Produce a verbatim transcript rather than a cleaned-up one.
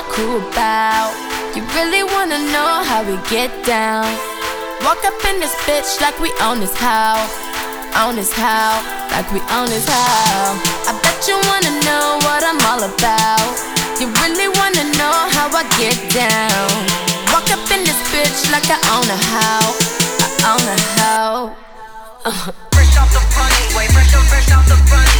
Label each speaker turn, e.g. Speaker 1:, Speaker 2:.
Speaker 1: my crew about. You really wanna know how we get down? Walk up in this bitch like we own this house. Own this house, like we own this house. I bet you wanna know what I'm all about. You really wanna know how I get down? Walk up in this bitch like I own a house. I own a house. Uh.
Speaker 2: Fresh off the runway, fresh, fresh off the runway.